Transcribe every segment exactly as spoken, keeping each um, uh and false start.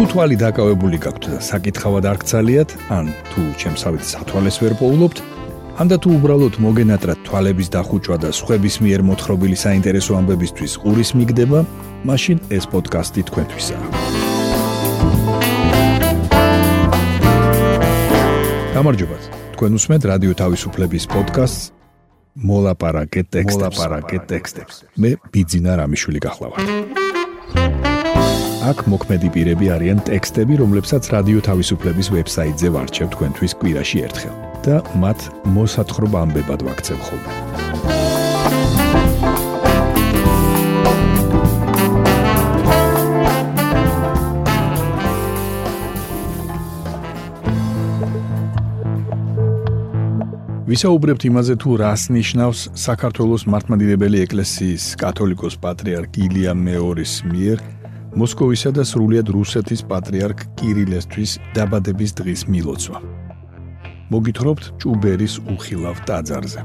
თვალი დაკავებული გაქვთ და საკითხავად არ გცალიათ, ან თუ ჩემსავით სათვალეს ვერ პოულობთ, ან და თუ უბრალოდ მოგენატრათ თვალების დახუჭვა და სხვების მიერ მოთხრობილი საინტერესო ამბებისთვის ყურის მიგდება, მაშინ ეს პოდკასტი თქვენთვისაა. გამარჯობათ, თქვენ უსმენთ რადიო თავისუფლების პოდკასტს მოლაპარაკე ტექსტებს. მე ბიძინა რამიშვილი გახლავართ. აქ მოქმედი პირები არიან ტექსტები, რომლებსაც რადიო თავისუფლების ვებსაიტზე ვარჩევ თქვენთვის კვირაში ერთხელ და მათ მოსათხრობ ამბებად ვაქცევ ხოლმე. ვისაუბრებთ იმაზე, თუ რას ნიშნავს საქართველოს მართლმადიდებელი ეკლესიის კათოლიკოს პატრიარქ ილია მეორის მიერ მოსკოვისა და სრულიად რუსეთის პატრიარქ კირილესთვის დაბადების დღის მილოცვა. მოგითხრობთ ჭუბერის უხილავ ტაძარზე.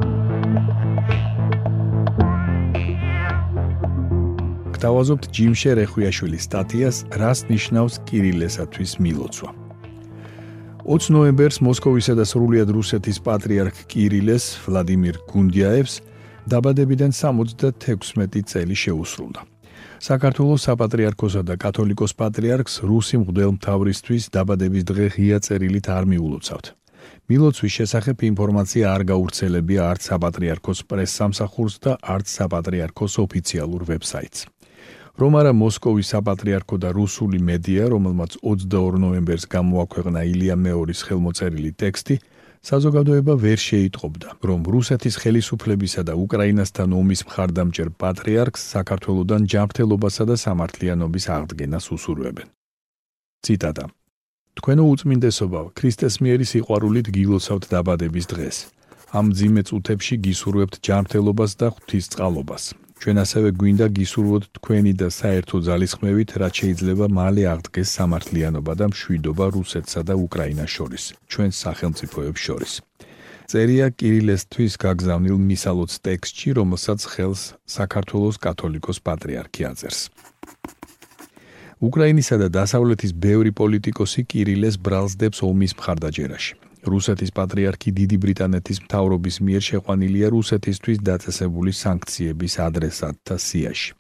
გთავაზობთ ჯიმშე რეხვიაშვილის სტატიას რას ნიშნავს კირილესათვის მილოცვა. ოცი ნოემბერს მოსკოვისა და სრულიად რუსეთის პატრიარქ კირილეს ვლადიმირ გუნდიაევს დაბადებიდან სამოცდათექვსმეტი წელი შეუსრულდა. საქართველოს საპატრიარქოსა და კათოლიკოს პატრიარქს რუსი მღვდელმთავრისთვის დაბადების დღე ღია წერილით არ მიულოცავთ. მილოცვის შესახებ ინფორმაცია არ გავრცელებია არც საპატრიარქოს პრესსამსახურს და არც საპატრიარქოს ოფიციალურ ვებსაიტს. რომ არა მოსკოვის საპატრიარქო და რუსული მედია, რომელმაც ოცდაორ ნოემბერს გამოაქვეყნა ილია მეორის ხელმოწერილი ტექსტი, საზოგადოება ვერ შეიტყობდა, რომ რუსეთის ხელისუფლებისა და უკრაინასთან ომის მხარდამჭერ პატრიარქს საქართველოდან ჯანმრთელობასა და სამართლიანობის აღდგენას უსურვებენ. ციტატა. თქვენო უწმინდესობავ, ქრისტეს მიერი სიყვარულით გილოცავთ დაბადების დღეს. ამ მძიმე წუთებში გისურვებთ ჯანმრთელობას და ღვთისწყალობას. ჩვენ ასევე გვინდა გისურვოთ თქვენი და საერთო ძალისხმევით, რაც შეიძლება მალე აღდგეს სამართლიანობა და მშვიდობა რუსეთსა და უკრაინას შორის, ჩვენს სახელმწიფოებს შორის. წერია კირილესთვის გაგზავნილ მისალოც ტექსტში, რომელსაც ხელს საქართველოს კათოლიკოს პატრიარქი აწერს. უკრაინისა და დასავლეთის ბევრი პოლიტიკოსი კირილეს ბრალს დებს ომის მხარდაჭერაში. რუსეთის პატრიარქი დიდი ბრიტანეთის მთავრობის მიერ შეყვანილია რუსეთისთვის დაწესებული სანქციების ადრესატთა სიაში.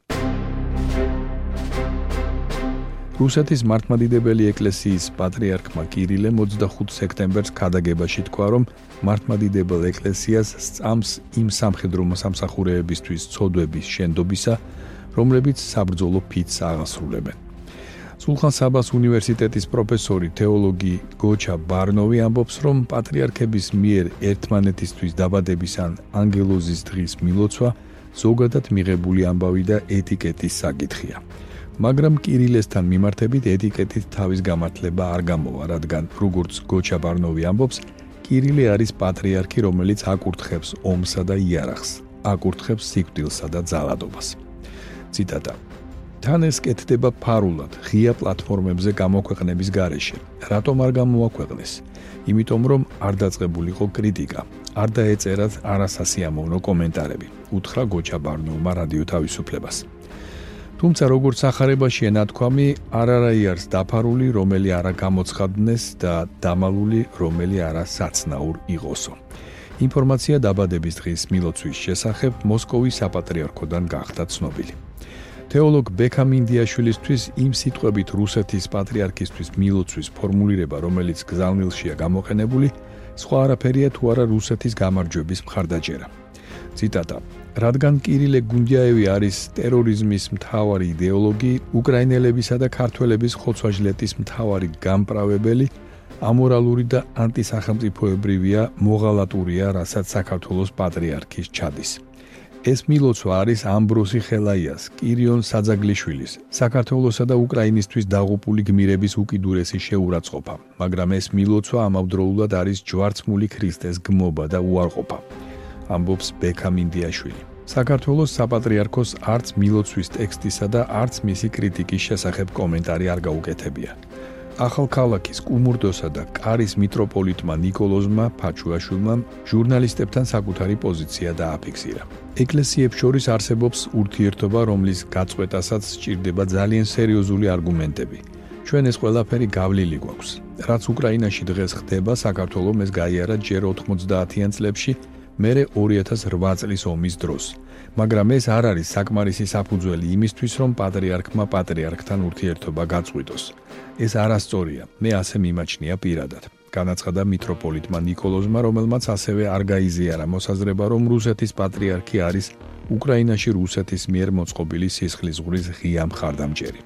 რუსეთის მართლმადიდებელი ეკლესიის პატრიარქმა კირილემ ოცდახუთი სექტემბერს ქადაგებაში თქვა, რომ მართლმადიდებელ ეკლესიას სწამს იმ სამხედრო სამსახურეებისთვის ცოდვების შენდობისა, რომლებიც საბრძოლო ფიცს აღასრულებენ. სულხან საბას უნივერსიტეტის პროფესორი თეოლოგი გოჩა ბარნოვი ამბობს, რომ პატრიარქების მიერ ერთმანეთისთვის დაბადების ან ანგელოზის დღის მილოცვა ზოგადად მიღებული ამბავი და ეტიკეტის საკითხია. მაგრამ კირილესთან მიმართებით ეტიკეტით თავის გამართლება არ გამოვა, რადგან როგორც გოჩა ბარნოვი ამბობს, კირილე არის პატრიარქი, რომელიც აკურთხებს ომსა და იარაღს, აკურთხებს სიკვდილსა და ძალადობას. ციტატა. თან ეს კეთდება ფარულად, ღია პლატფორმებზე გამოქვეყნების გარეშე. რატომ არ გამოაქვეყნეს? იმიტომ რომ არ დაწყებულიყო კრიტიკა, არ დაეწერათ არასასიამოვნო კომენტარები, უთხრა გოჩა ბარნოვმა რადიო თავისუფლებას. თუმცა როგორც სახარებაშია ნათქვამი, არარაი არის დაფარული, რომელი არა გამოცხადნეს და დამალული, რომელი არა საცნაურ იყოსო. ინფორმაცია დაბადების დღის მილოცვის შესახებ მოსკოვის საპატრიარქოდან გახდა ცნობილი. თეოლოგ ბექამ ინდიაშვილისთვის იმ სიტყვებით რუსეთის პატრიარქისთვის მილოცვის ფორმულირება, რომელიც გზავნილშია გამოყენებული, სხვა არაფერია თუ არა რუსეთის გამარჯვების მხარდაჭერა. ციტატა. რადგან კირილე გუნდიაევი არის ტერორიზმის მთავარი იდეოლოგი, უკრაინელებისა და ქართველების ხოცვა-ჟლეტის მთავარი გამправებელი, ამორალური და ანტისახელმწიფოებრივია, მოღალატურია, რასაც საქართველოს პატრიარქის ჩადის. ეს მილოცვა არის ამბროსი ხელაიას, კირიონ საძაგლიშვილის, საქართველოსა და უკრაინისთვის დაღუპული გმირების უკიდურესი შეურაცხყოფა, მაგრამ ეს მილოცვა ამავდროულად არის ჯვარცმული ქრისტეს გმობა და უარყოფა, ამბობს ბექამ ინდიაშვილი. საქართველოს საპატრიარქოს არც მილოცვის ტექსტისა და არც მისი კრიტიკის შესახებ კომენტარი არ გაუკეთებია. ახალქალაქის კუმურდოსა და კარის მიტროპოლიტმა ნიკოლოზმა ფაჩუაშვილმა ჟურნალისტებთან საკუთარი პოზიცია დააფიქსირა. ეკლესიებს შორის არსებობს ურთიერთობა, რომლის გაწყვეტასაც სჭირდება ძალიან სერიოზული არგუმენტები. ჩვენ ეს ყველაფერი გავლილი გვაქვს. რაც უკრაინაში დღეს ხდება, საქართველოს ეს გაიარა ჯერ ოთხმოცდაათიან წლებში, მერე ორი ათას ოთხ წლის ომის დროს. მაგრამ ეს არ არის საკმარისი საფუძველი იმისთვის, რომ პატრიარქმა პატრიარქთან ურთიერთობა გაწყვიტოს. ეს არასწორია, მე ასე მიმაჩნია პირადად. განაცხადა მიტროპოლიტმა ნიკოლოზმა, რომელმაც ასევე არ გაიზიარა მოსაზრება, რომ რუსეთის პატრიარქი არის უკრაინაში რუსეთის მიერ მოწყობილი სისხლისღვრიის ღია მხარდამჭერი.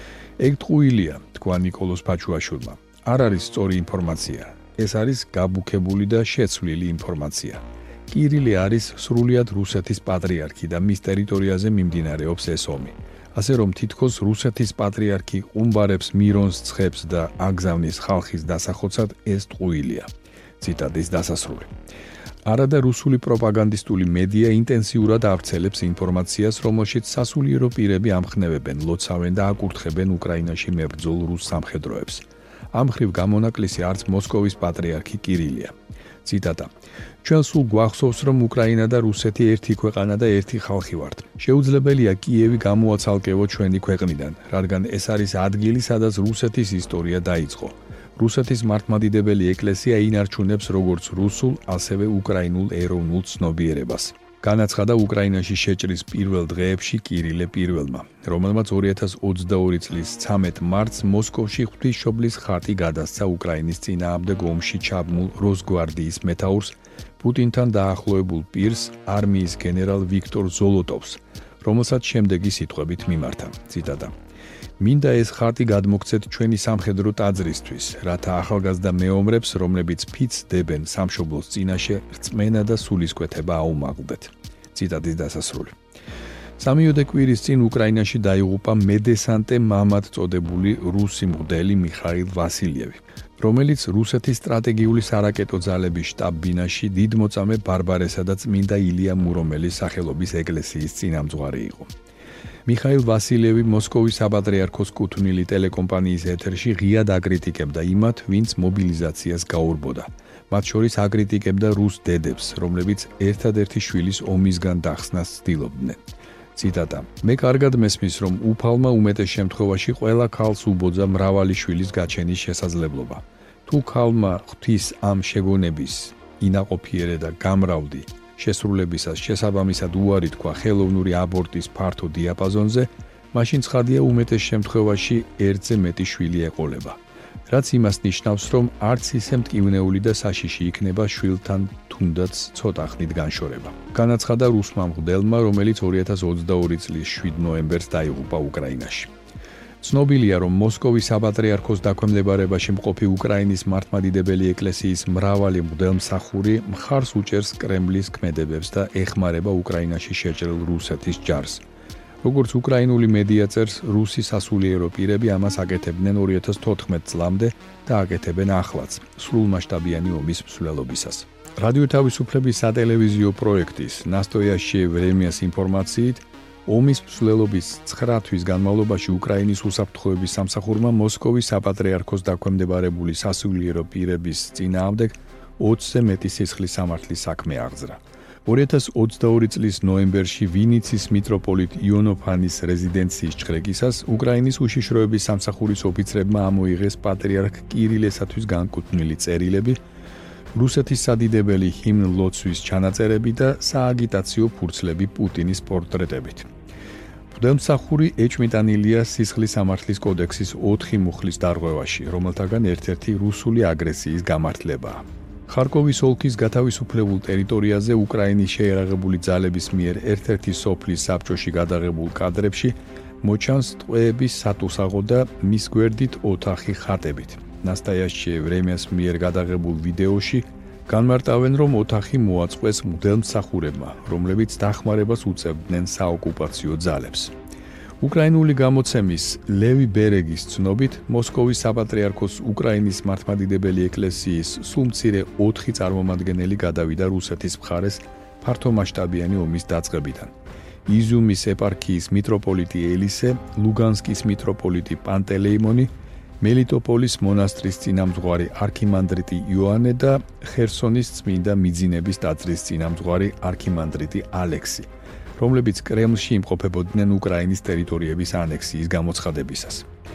ეგ ტყუილია, თქვა ნიკოლოზ ფაჩუაშვილმა. არ არის სწორი ინფორმაცია. ეს არის გაბუქებული და შეცვლილი ინფორმაცია. კირილი არის სრულიად რუსეთის პატრიარქი და მის ტერიტორიაზე მიმდინარეობს ეს ომი. ასე რომ თითქოს რუსეთის პატრიარქი ყუმბარებს მირონს ცხებს და აგზავნის ხალხის დასახოცად ეს ტყუილია. ციტატის დასასრული. არადა რუსული პროპაგანდისტული მედია ინტენსიურად ავრცელებს ინფორმაციას, რომელშიც სასულიერო პირები ამხნევებენ, ლოცავენ და აკურთხებენ უკრაინაში მებრძოლ რუს სამხედროებს. ამ მხრივ გამონაკლისი არც მოსკოვის პატრიარქი კირილია. ციტატა. ჩვენ სულ გვახსოვს, რომ უკრაინა და რუსეთი ერთი ქვეყანა და ერთი ხალხი ვართ. შეუძლებელია კიევი გამოაცალკევოთ ჩვენი ქვეყნიდან, რადგან ეს არის ადგილი, სადაც რუსეთის ისტორია დაიწყო. რუსეთის მართლმადიდებელი ეკლესია ინარჩუნებს როგორც რუსულ, ასევე უკრაინულ ეროვნულ ცნობიერებას. განაცხადა უკრაინაში შეჭრის პირველ დღეებში კირილე პირველმა, რომელმაც ორი ათას ოცდაორი წლის ცამეტ მარტს მოსკოვში ღვთისმშობლის ხატი გადასცა უკრაინის წინააღმდეგ ომში ჩაბმულ როსგვარდიის მეთაურს, პუტინთან დაახლოებულ პირს, არმიის გენერალ ვიქტორ ზოლოტოვს, რომელსაც შემდეგი სიტყვებით მიმართა. ციტატა. მინდა ეს ხარტი გადმოგცეთ ჩვენი სამხედრო ტაძრისთვის, რათა ახალგაზრდა მეომრებს, რომლებიც ფიცს დებენ სამშობლოს წინაშე, რწმენა და სულისკვეთება აუმაღლდეთ. ციტატის დასასრული. სამიოდე კვირის წინ უკრაინაში დაიღუპა მედესანტე მამად წოდებული რუსი მღვდელი მიხაილ ვასილიევი, რომელიც რუსეთის სტრატეგიული სარაკეტო ძალების შტაბ-ბინაში დიდმოწამე ბარბარესა და წმინდა ილია მურომელის სახელობის ეკლესიის წინამძღვარი იყო. მიხაილ ვასილიევი მოსკოვის საპატრიარქოს კუთვნილი ტელეკომპანიის ეთერში ღიად აკრიტიკებდა იმათ, ვინც მობილიზაციას გაურბოდა. მათ შორის აკრიტიკებდა რუს დედებს, რომლებიც ერთადერთი შვილის ომისგან დახსნას ცდილობდნენ. ციტატა. მე კარგად მესმის, რომ უფალმა უმეტეს შემთხვევაში ყველა ქალს უბოძა მრავალი შვილის გაჩენის შესაძლებლობა. თუ ქალმა ღვთის ამ შეგონების ინაყოფიერე და გამრავდი შესრულებისას შესაბამისად უარი თქვა ხელოვნური აბორტის ფართო დიაპაზონზე, მაშინ ცხადია უმეტეს შემთხვევაში ერთზე მეტი შვილი ეყოლება. რაც იმას ნიშნავს, რომ არც ისე მტკივნეული და საშიში იქნება შვილთან თუნდაც ცოტა ხნით განშორება. განაცხადა რუსმა მღვდელმა, რომელიც ორი ათას ოცდაორი წლის შვიდ ნოემბერს დაიღუპა უკრაინაში. ცნობილია, რომ მოსკოვის საპატრიარქოს დაქვემდებარებაში მყოფი უკრაინის მართლმადიდებელი ეკლესიის მრავალი მღვდელმსახური მხარს უჭერს კრემლის ქმედებებს და ეხმარება უკრაინაში შეჭრილ რუსეთის ჯარს. როგორც უკრაინული მედია წერს, რუსი სასულიერო პირები ამას აკეთებდნენ ორი ათას თოთხმეტ წლამდე და აკეთებენ ახლაც, სრულმასშტაბიანი ომის მსვლელობისას. რადიო თავისუფლების სატელევიზიო პროექტის ნასტოიაშე ვრემიას ინფორმაციით, ომის მსვლელობის ცხრა თვის განმავლობაში უკრაინის უსაფრთხოების სამსახურმა მოსკოვის საპატრიარქოს დაქვემდებარებული სასულიერო პირების წინააღმდეგ ოცზე მეტი სისხლის სამართლის საქმე აღძრა. ორი ათას ოცდაორი წლის ნოემბერში ვინიცის მიტროპოლიტ იონოფანის რეზიდენციის ჩხრეკისას უკრაინის უშიშროების სამსახურის ოფიცრებმა ამოიღეს პატრიარქ კირილესათვის განკუთვნილი წერილები, რუსეთის სადიდებელი ჰიმნ ლოცვის ჩანაწერები და სააგიტაციო ფურცლები პუტინის პორტრეტებით. მღვდელმსახური ეჭვმიტანილია სისხლის სამართლის კოდექსის ოთხი მუხლის დარღვევაში, რომელთაგან ერთ-ერთი რუსული აგრესიის გამართლებაა. ხარკოვის ოლქის გათავისუფლებულ ტერიტორიაზე უკრაინის შეიარაღებული ძალების მიერ ერთ-ერთი სოფლის საბჭოში გადაღებულ კადრებში მოჩანს ტყვეების სატუსაღო და მის გვერდით ოთახი ხატებით. ნასტაიაშე ვრემიას მიერ გადაღებულ ვიდეოში განმარტავენ, რომ ოთახი მოაწყვეს მღვდელმსახურებმა, რომლებიც დახმარებას უწევდნენ საოკუპაციო ძალებს. უკრაინული გამოცემის ლევი ბერეგის ცნობით, მოსკოვის საპატრიარქოს უკრაინის მართლმადიდებელი ეკლესიის სულ მცირე ოთხი წარმომადგენელი გადავიდა რუსეთის მხარეს ფართომასშტაბიანი ომის დაწყებიდან. იზიუმის ეპარქიის მიტროპოლიტი ელისე, ლუგანსკის მიტროპოლიტი პანტელეიმონი, მელიტოპოლის მონასტრის წინამძღვარი არქიმანდრიტი იოანე და ხერსონის წმინდა მიძინების ტაძრის წინამძღვარი არქიმანდრიტი ალექსი, რომლებიც კრემლში იმყოფებოდნენ უკრაინის ტერიტორიების ანექსიის გამოცხადებისას.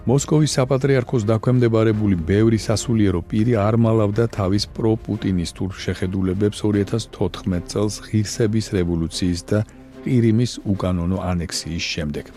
მოსკოვის საპატრიარქოს დაქვემდებარებული ბევრი სასულიერო პირი არ მალავდა თავის პრო-პუტინისტურ შეხედულებებს ორი ათას თოთხმეტ წელს ღირსების რევოლუციის და ყირიმის უკანონო ანექსიის შემდეგ.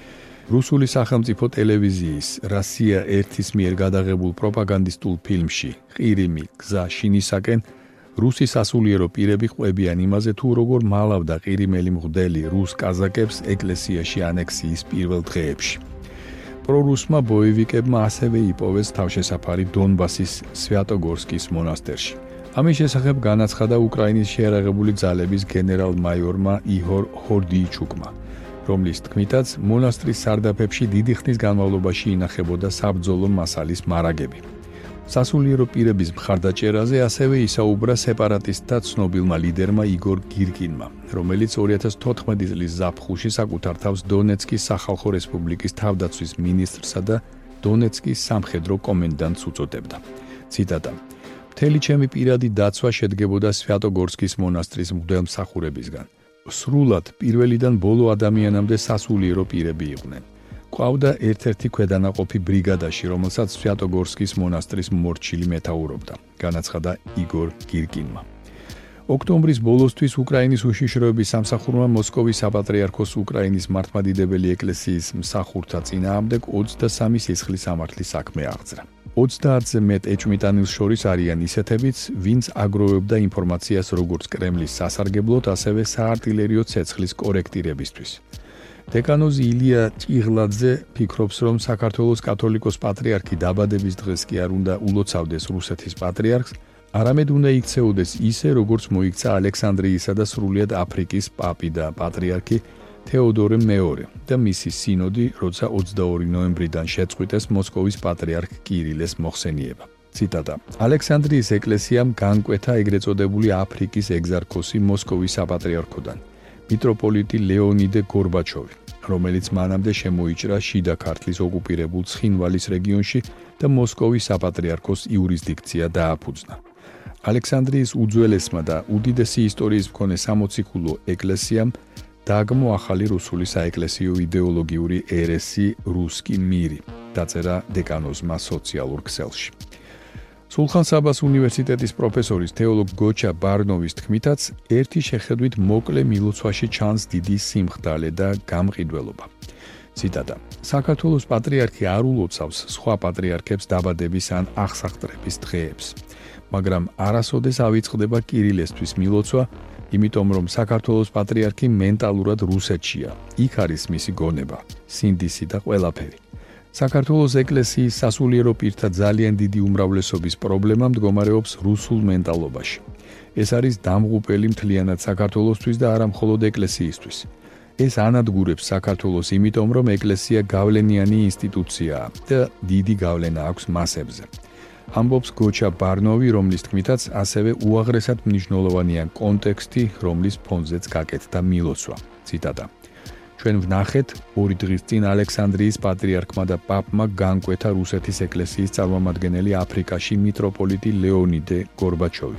რუსული სახელმწიფო ტელევიზიის რუსია ერთის მიერ გადაღებულ პროპაგანდისტულ ფილმში ყირიმი გზა შინისაკენ რუსი სასულიერო პირები ყვებიან იმაზე თუ როგორ მალავდა ყირიმელი მღვდელი რუს კაზაკებს ეკლესიაში ანექსიის პირველ დღეებში. პრორუსმა ბოევიკებმა ასევე იპოვეს თავშესაფარი დონბასის სვიატოგორსკის მონასტერში. ამის შესახებ განაცხადა უკრაინის შეიარაღებული ძალების გენერალ-მაიორმა იჰორ ჰორდიიჩუკმა, რომლის თქმითაც მონასტრის სარდაფებში დიდი ხნის განმავლობაში ინახებოდა საბრძოლო მასალის მარაგები. სასულიერო პირების მხარდაჭერაზე ასევე ისაუბრა სეპარატისტთა ცნობილმა ლიდერმა იგორ გირკინმა, რომელიც ორი ათას თოთხმეტი წლის ზაფხულში საკუთარ თავს დონეცკის სახალხო რესპუბლიკის თავდაცვის მინისტრსა და დონეცკის სამხედრო კომენდანტს უწოდებდა. ციტატა: მთელი ჩემი პირადი დაცვა შედგებოდა სვიატოგორსკის მონასტრის მღვდელმსახურებისგან. სრულად პირველიდან ბოლო ადამიანამდე სასულიერო პირები იყვნენ. ყავდა ერთ-ერთი ქვედანაყოფი ბრიგადაში, რომელსაც სვიატოგორსკის მონასტრის მორჩილი მეთაურობდა, განაცხადა იგორ გირკინმა. ოქტომბრის ბოლოსთვის უკრაინის უშიშროების სამსახურმა მოსკოვის საპატრიარქოს უკრაინის მართლმადიდებელი ეკლესიის მსახურთა წინააღმდეგ ოცდასამი სისხლის სამართლის საქმე აღძრა. ოცდაათზე მეტ ეჭვმიტანილს შორის არიან ისეთებიც, ვინც აგროვებდა ინფორმაციას როგორც კრემლის სასარგებლოდ, ასევე საარტილერიო ცეცხლის კორექტირებისთვის. დეკანოზი ილია ჭიღლაძე ფიქრობს, რომ საქართველოს კათოლიკოს პატრიარქი დაბადების დღეს კი არ უნდა ულოცავდეს რუსეთის პატრიარქს, არამედ უნდა იქცეოდეს ისე, როგორც მოიქცა ალექსანდრიისა და სრულიად აფრიკის პაპი და პატრიარქი თეოდორე მეორე და მისი სინოდი, როცა ოცდაორი ნოემბრიდან შეწყვიტეს მოსკოვის პატრიარქ კირილეს მოხსენიება. ციტატა: ალექსანდრიის ეკლესიამ განკვეთა ეგრეთ წოდებული აფრიკის ეგზარქოსი მოსკოვის საპატრიარქოდან, მიტროპოლიტი ლეონიდე გორბაჩოვი, რომელიც მანამდე შემოიჭრა შიდა ქართლის ოკუპირებულ ცხინვალის რეგიონში და მოსკოვის საპატრიარქოს იურისდიქცია დააფუძნა. ალექსანდრიის უძველესმა და უდიდესი ისტორიის მქონე სამოციქულო ეკლესიამ დააგმო ახალი რუსული საეკლესიო იდეოლოგიური ერესი რუსკი მირი, დაწერა დეკანოზმა სოციალურ ქსელში. სულხან-საბას უნივერსიტეტის პროფესორის თეოლოგ გოჩა ბარნოვის თქმითაც, ერთი შეხედვით მოკლე მილოცვაში ჩანს დიდი სიმხდალე და გამყიდველობა. ციტატა: საქართველოს პატრიარქი არ ულოცავს სხვა პატრიარქებს დაბადების ან აღსახტრების დღეებს, მაგრამ არასოდეს ავიწყდება კირილესთვის მილოცვა, იმიტომ რომ საქართველოს პატრიარქი მენტალურად რუსეთშია. იქ არის მისი გონება, სინდისი და ყველაფერი. საქართველოს ეკლესიის სასულიერო პირთა ძალიან დიდი უმრავლესობის პრობლემა მდგომარეობს რუსულ მენტალობაში. ეს არის დამღუპელი მთლიანად საქართველოსთვის და არა მხოლოდ ეკლესიისთვის. ეს ანადგურებს საქართველოს იმიტომ, რომ ეკლესია გავლენიანი ინსტიტუციაა და დიდი გავლენა აქვს მასებზე. ამბობს გოჩა ბარნოვი, რომლის თქმითაც ასევე უაღრესად მნიშვნელოვანია კონტექსტი, რომლის ფონზეც გაკეთდა მილოცვა. ციტატა: ჩვენ ვნახეთ, ორი დღის წინ ალექსანდრიის პატრიარქმა და პაპმა განკვეთა რუსეთის ეკლესიის წარმომადგენელი აფრიკაში მიტროპოლიტი ლეონიდე გორბაჩოვი.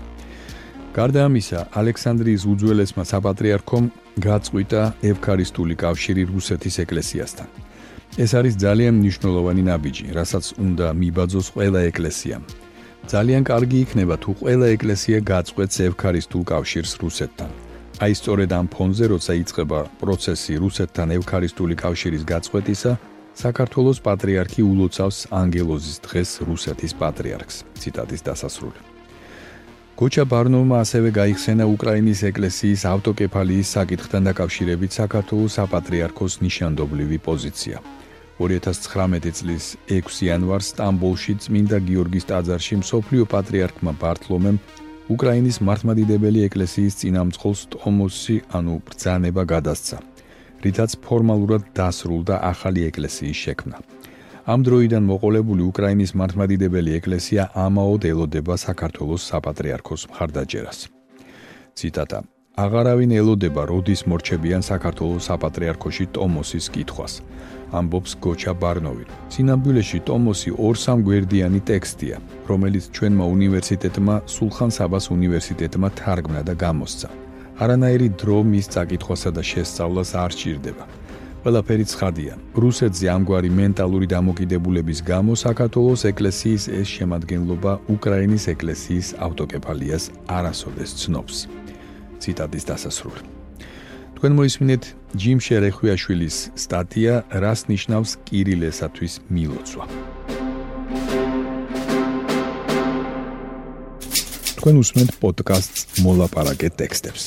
გარდა ამისა, ალექსანდრიის უძველესმა საპატრიარქომ გაწყვიტა ევქარისტიული კავშირი რუსეთის ეკლესიასთან. ეს არის ძალიან მნიშვნელოვანი ნაბიჯი, რასაც უნდა მიბაძოს ყველა ეკლესიამ. ძალიან კარგი იქნება, თუ ყველა ეკლესია გაწყვეტს ევქარისტულ კავშირს რუსეთთან. აი სწორედ ამ ფონზე, როცა იწყება პროცესი რუსეთთან ევქარისტული კავშირის გაწყვეტისა, საქართველოს პატრიარქი ულოცავს ანგელოზის დღეს რუსეთის პატრიარქს. ციტატის დასასრული. გოჩა ბარნოვმა ასევე გაიხსენა უკრაინის ეკლესიის ავტოკეფალიის საკითხთან დაკავშირებით საქართველოს საპატრიარქოს ნიშანდობლივი პოზიცია. ორი ათას ცხრამეტი წლის ექვსი იანვარს სტამბოლში წმინდა გიორგის ტაძარში მსოფლიო პატრიარქმა ბართლომემ უკრაინის მართლმადიდებელი ეკლესიის წინამძღოლს ტომოსი, ანუ ბრძანება გადასცა, რითაც ფორმალურად დასრულდა ახალი ეკლესიის შექმნა. ამ დროიდან მოყოლებული უკრაინის მართლმადიდებელი ეკლესია ამაოდ ელოდება საქართველოს საპატრიარქოს მხარდაჭერას. ციტატა: აღარავინ ელოდება, როდის მორჩებიან საქართველოს საპატრიარქოში ტომოსის კითხვას, ამბობს გოჩა ბარნოვი. სინამდვილეში ტომოსი ორ-სამ გვერდიანი ტექსტია, რომელიც ჩვენმა უნივერსიტეტმა, სულხან-საბას უნივერსიტეტმა თარგმნა და გამოსცა. არანაირი დრო მის წაკითხვასა და შესწავლას არ სჭირდება. ყველაფერი ცხადია. რუსეთზე ამგვარი მენტალური დამოკიდებულების გამო საქართველოს ეკლესიის ეს შემადგენლობა უკრაინის ეკლესიის ავტოკეფალიას არასოდეს ცნობს. ციტატის დასასრული. თქვენ მოისმინეთ ჯიმ შერეხვიაშვილის სტატია რას ნიშნავს კირილესათვის მილოცვა. თქვენ უსმენთ პოდკასტს მოლაპარაკე ტექსტებს.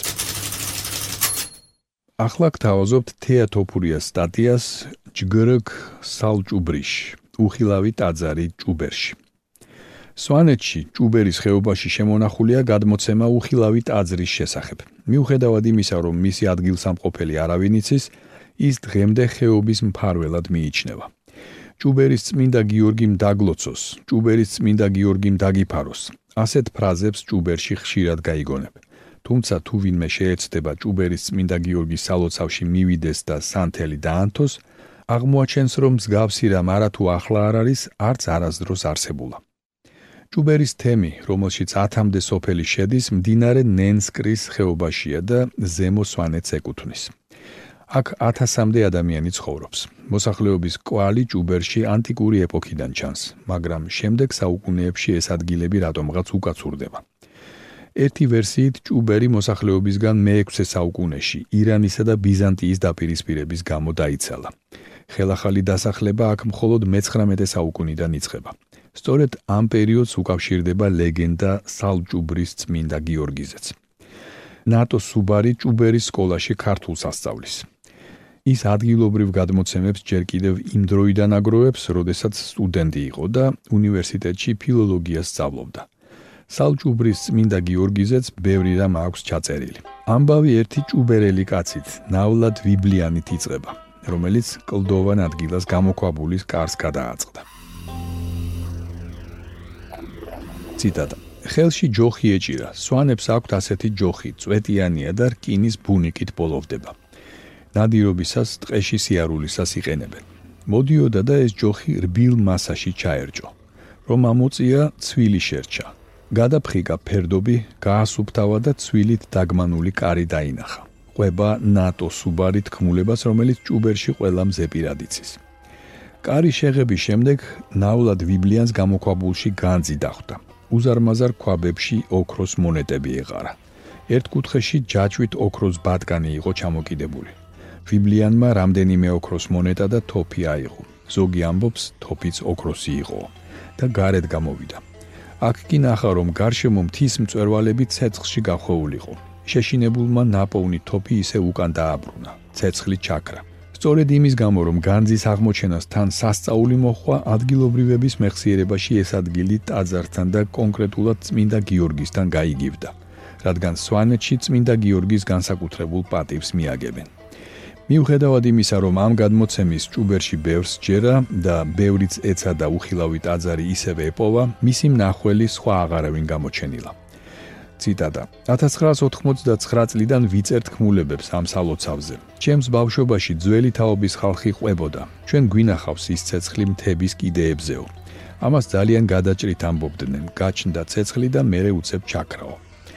ახლა გთავაზობთ თეა თოფურიას სტატიას ჯგრგ სალჭუბრიში, უხილავი ტაძარი ჭუბერში. სვანეთში, ჭუბერის ხეობაში შემონახულია გადმოცემა უხილავი ტაძრის შესახებ. მიუხედავად იმისა, რომ მისი ადგილსამყოფელი არავინ იცის, ის დღემდე ხეობის მფარველად მიიჩნევა. ჭუბერის წმინდა გიორგიმ დაგლოცოს, ჭუბერის წმინდა გიორგიმ დაგიფაროს. ასეთ ფრაზებს ჭუბერში ხშირად გაიგონებ. თუმცა თუ ვინმე შეეცდება ჭუბერის წმინდა გიორგის სალოცავში მივიდეს და სანთელი დაანთოს, აღმოაჩენს, რომ მსგავსი რამ არათუ ახლა არ არის, არც არასდროს არსებულა. ჭუბერის თემი, რომელშიც ათამდე სოფელი შედის, მდინარე ნენსკრის ხეობაშია და ზემო სვანეთს ეკუთვნის. აქ ათასამდე ადამიანი ცხოვრობს. მოსახლეობის კვალი ჭუბერში ანტიკური ეპოქიდან ჩანს, მაგრამ შემდეგ საუკუნეებში ეს ადგილები რატომღაც უკაცურდება. ერთი ვერსიით ჭუბერი მოსახლეობისგან მეექვსე საუკუნეში ირანისა და ბიზანტიის დაპირისპირების გამო დაიცალა. ხელახალი დასახლება აქ მხოლოდ მეცხრამეტე საუკუნიდან იწყება. სწორედ ამ პერიოდს უკავშირდება ლეგენდა სალჭუბრის წმინდა გიორგიზეც. ნატო სუბარი ჭუბერის სკოლაში ქართულს ასწავლის. ის ადგილობრივ გადმოცემებს ჯერ კიდევ იმ დროიდან აგროვებს, როდესაც სტუდენტი იყო და უნივერსიტეტში ფილოლოგიას სწავლობდა. სალჭუბრის წმინდა გიორგიზეც ბევრი რამ აქვს ჩაწერილი. ამბავი ერთი ჭუბერელი კაცით, ნავლად ვიბლიანით იწყება, რომელიც კლდოვან ადგილას გამოქვაბულის კარს გადააწყდა. ციტატა. ხელში ჯოხი ეჭირა, სვანებს აქვთ ასეთი ჯოხი, წვეტიანია და რკინის ბუნიკით ბოლოვდება. ნადირობისას ტყეში სიარულისას იყენებენ. მოდიოდა და ეს ჯოხი რბილ მასაში ჩაერჯო. რომ ამოწია, ცვილი შერჩა. გადაფხიკა ფერდობი, გაასუფთავა და ცვილით დაგმანული კარი დაინახა. ყვება ნატო სუბარი თქმულებას, რომელიც ჭუბერში ყველა მზეპირად იცის. კარი შეღების შემდეგ ნავლად ვიბლიანს გამოქვაბულში განძი დახვდა. უზარმაზარ ქვაბებში ოქროს მონეტები ეყარა. ერთ კუთხეში ჯაჭვით ოქროს ბატკანი იყო ჩამოკიდებული. ვიბლიანმა რამდენიმე ოქროს მონეტა და თოფი აიღო. ზოგი ამბობს, თოფიც ოქროსი იყო და გარეთ გამოვიდა. აქ კი ნახა, რომ გარშემო მთის მწვერვალები ცეცხლში გახვეულიყო. შეშინებულმა ნაპოვნი თოფი ისე უკან დააბრუნა. ცეცხლი ჩაქრა. სწორედ იმის გამო, რომ განძის აღმოჩენას თან სასწაული მოჰყვა, ადგილობრივების მეხსიერებაში ეს ადგილი ტაძართან და კონკრეტულად წმინდა გიორგისთან გაიგივდა, რადგან სვანეთში წმინდა გიორგის განსაკუთრებულ პატივს მიაგებენ. მიუხედავად იმისა, რომ ამ გადმოცემის ჭუბერში ბევრს ჯერა და ბევრიც ეცადა უხილავი ტაძარი ისევე ეპოვა, მისი მნახველი სხვა აღარავინ გამოჩენილა. ციტატა. ათას ცხრაას ოთხმოცდაცხრა წლიდან ვიწერ თქმულებებს ამ სალოცავზე. ჩემს ბავშვობაში ძველი თაობის ხალხი ყვებოდა. ჩვენ გვინახავს ის ცეცხლი მთების კიდეებზეო. ამას ძალიან გადაჭრით ამბობდნენ. გაჩნდა ცეცხლი და მერე უცებ ჩაქრაო.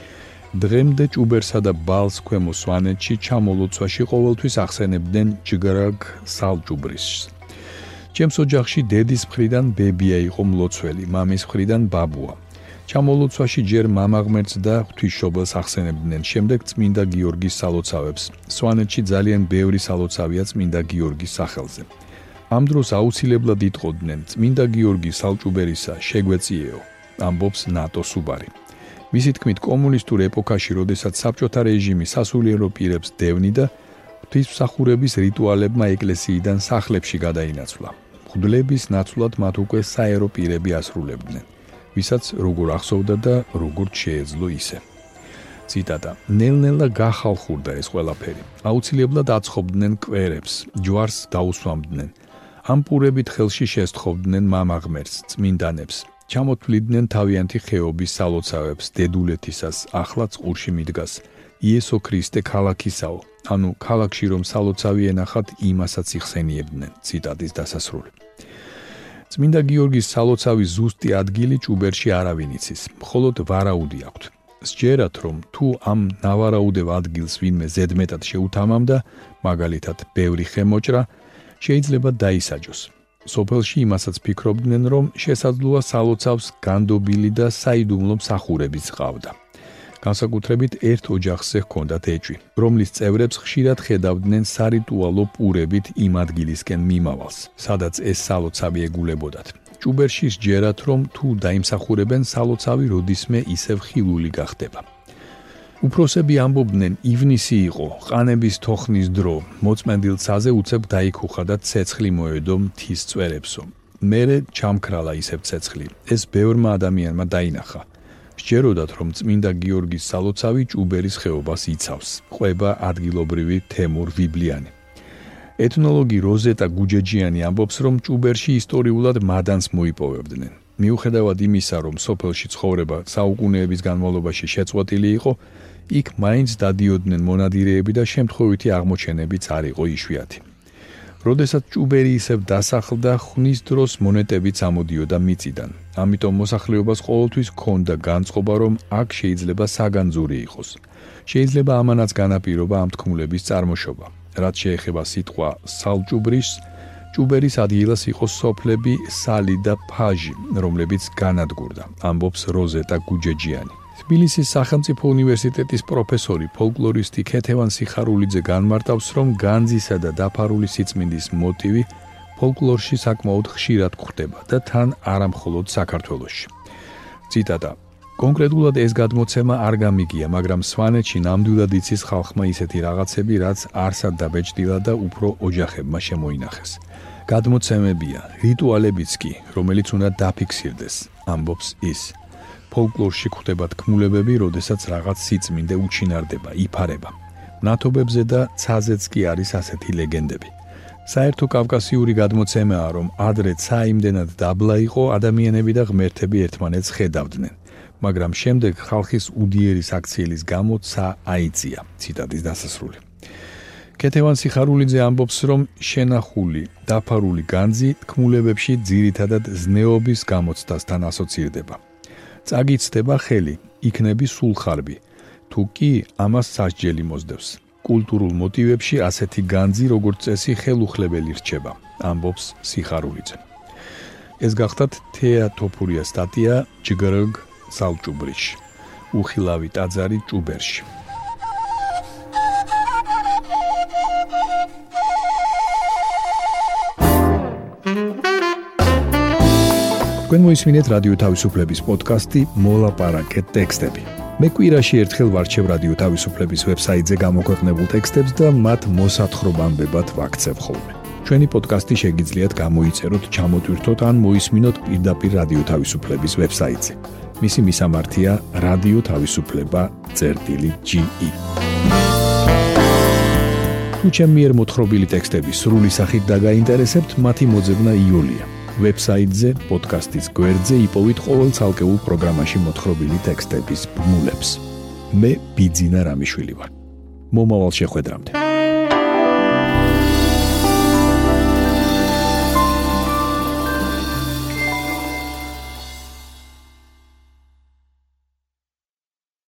დღემდე ჭუბერსა და ბალს ქვემო სვანეთში ჩამოლოცვაში ყოველთვის ახსენებდნენ ჯგრგ სალჭუბრიშს. ჩემს ოჯახში დედის მხრიდან ბებია იყო მლოცველი, მამის მხრიდან ბაბუა. ჩამოლოცვაში ჯერ მამა ღმერთს და ღვთისმშობელს ახსენებდნენ, შემდეგ წმინდა გიორგის სალოცავებს. სვანეთში ძალიან ბევრი სალოცავია წმინდა გიორგის სახელზე. ამ დროს აუცილებლად იტყოდნენ, წმინდა გიორგი სალჭუბერისა შეგვეციეო, ამბობს ნატო სუბარი. მისი თქმით, კომუნისტურ ეპოქაში, როდესაც საბჭოთა რეჟიმი სასულიერო პირებს დევნიდა, ღვთისმსახურების რიტუალებმა ეკლესიიდან სახლებში გადაინაცვლა. მღვდლების ნაცვლად მათ უკვე საერო პირები ასრულებდნენ, ვისაც როგორ ახსოვდა და როგორ შეეძლო ისე. ციტატა. ნელ-ნელა გახალხურდა ეს ყველაფერი. აუცილებლად აცხობდნენ კვერებს, ჯვარს დაუსვამდნენ. ამ პურებით ხელში შესთხოვდნენ მამა ღმერთს, წმინდანებს. ჩამოთვლიდნენ თავიანთი ხეობის სალოცავებს დედულეთისას, ახლა წყურში მიდგას. იესო ქრისტე ქალაქისაო, ანუ ქალაქში რომ სალოცავი ენახათ, იმასაც იხსენიებდნენ. ციტატის დასასრული. წმინდა გიორგის სალოცავის ზუსტი ადგილი ჭუბერში არავინ იცის, მხოლოდ ვარაუდი აქვთ. სჯერათ, რომ თუ ამ ნავარაუდევ ადგილს ვინმე ზედმეტად შეუთამამდა, მაგალითად, ბევრი ხემოჭრა, შეიძლება დაისაჯოს. სოფელში იმასაც ფიქრობდნენ, რომ შესაძლოა სალოცავს განდობილი და საიდუმლო მსახურებიც ჰყავდა. განსაკუთრებით ერთ ოჯახზე ჰქონდათ ეჭვი, რომლის წევრებს ხშირად ხედავდნენ სარიტუალო პურებით იმ ადგილისკენ მიმავალს, სადაც ეს სალოცავი ეგულებოდათ. ჭუბერში სჯერათ, რომ თუ დაიმსახურებენ, სალოცავი როდისმე ისევ ხილული გახდება. უფროსები ამბობდნენ, ივნისი იყო, ყანების თოხნის დრო, მოწმენდილცაზე უცებ დაიქუხა და ცეცხლი მოედო მთის წვერებსო. მერე ჩამქრალა ისევ ცეცხლი, ეს ბევრმა ადამიანმა დაინახა. სჯეროდათ, რომ წმინდა გიორგის სალოცავი ჭუბერის ხეობას იცავს, ყვება ადგილობრივი თემურ ვიბლიანი. ეთნოლოგი როზეტა გუჯეჯიანი ამბობს, რომ ჭუბერში ისტორიულად მადანს მოიპოვებდნენ. მიუხედავად იმისა, რომ სოფელში ცხოვრება საუკუნეების განმავლობაში შეწყვეტილი იყო, იქ მაინც დადიოდნენ მონადირეები და შემთხვევითი აღმოჩენებიც არ იყო იშვიათი. როდესაც ჭუბერი ისევ დასახლდა, ხვნის დროს მონეტებიც ამოდიოდა მიწიდან. ამიტომ მოსახლეობას ყოველთვის ჰქონდა განწყობა, რომ აქ შეიძლება საგანძური იყოს. შეიძლება ამანაც განაპირობა ამ თქმულების წარმოშობა. რაც შეეხება სიტყვა სალჭუბრის, ჭუბერის ადგილას იყო სოფლები სალი და ფაჟი, რომლებიც განადგურდა, ამბობს როზეტა გუჯეჯიანი. თბილისის სახელმწიფო უნივერსიტეტის პროფესორი, ფოლკლორისტი ქეთევან სიხარულიძე განმარტავს, რომ განძისა და დაფარული სიწმინდის მოტივი ფოლკლორში საკმაოდ ხშირად გვხვდება და თან არა მხოლოდ საქართველოში. ციტატა: კონკრეტულად ეს გადმოცემა არ გამიგია, მაგრამ სვანეთში ნამდვილად იცის ხალხმა ისეთი რაღაცები, რაც არსად დაბეჭდილა და უფრო ოჯახებმა შემოინახეს. გადმოცემებია, რიტუალებიც კი, რომელიც უნდა დაფიქსირდეს, ამბობს ის. ფოლკლორში გვხვდება თქმულებები, როდესაც რაღაც სიწმინდე უჩინარდება, იფარება. ნათობებზე და ცაზეც კი არის ასეთი ლეგენდები. საერთო კავკასიური გადმოცემაა, რომ ადრე ცა იმდენად დაბლა იყო, ადამიანები და ღმერთები ერთმანეთს ხედავდნენ. მაგრამ შემდეგ ხალხის უდიერის აქციელის გამო ცა აიწია. ციტატის დასასრული. ქეთევან სიხარულიძე ამბობს, რომ შენახული, დაფარული განძი თქმულებებში ძირითადად ზნეობის გამოცდასთან ასოცირდება. წაგიცდება ხელი, იქნები სულხარბი, თუ კი ამას სასჯელი მოსდევს. კულტურულ მოტივებში ასეთი განძი როგორც წესი ხელუხლებელი რჩება, ამბობს სიხარულიძე. ეს გახდათ თეატოფურია სტატია ჯგრგ სალჭუბრიში. უხილავი ტაძარი ჭუბერში. თქვენ მოისმინეთ რადიო თავისუფლების პოდკასტი მოლაპარაკე ტექსტები. მე კვირაში ერთხელ ვარჩევ რადიო თავისუფლების ვებსაიტზე გამოქვეყნებულ ტექსტებს და მათ მოსათხრობამდებად ვაქცევ ხოლმე. ჩვენი პოდკასტი შეგიძლიათ გამოიწეროთ, ჩამოტვირთოთ ან მოისმინოთ პირდაპირ რადიო თავისუფლების ვებსაიტზე. მისი მისამართია რადიო თავისუფლება წერტილი ჯი ი. თუ ჩემი მიერ მოთხრობილი ტექსტები სრული სახით დაგაინტერესებთ, მათი მოძებნა იოლია. ვებსაიტზე, პოდკასტის გვერდზე იპოვით ყოველ ცალკეულ პროგრამაში მოთხრობილი ტექსტების ბმულებს. მე ბიძინა რამიშვილი ვარ. მომავალ შეხვედრამდე.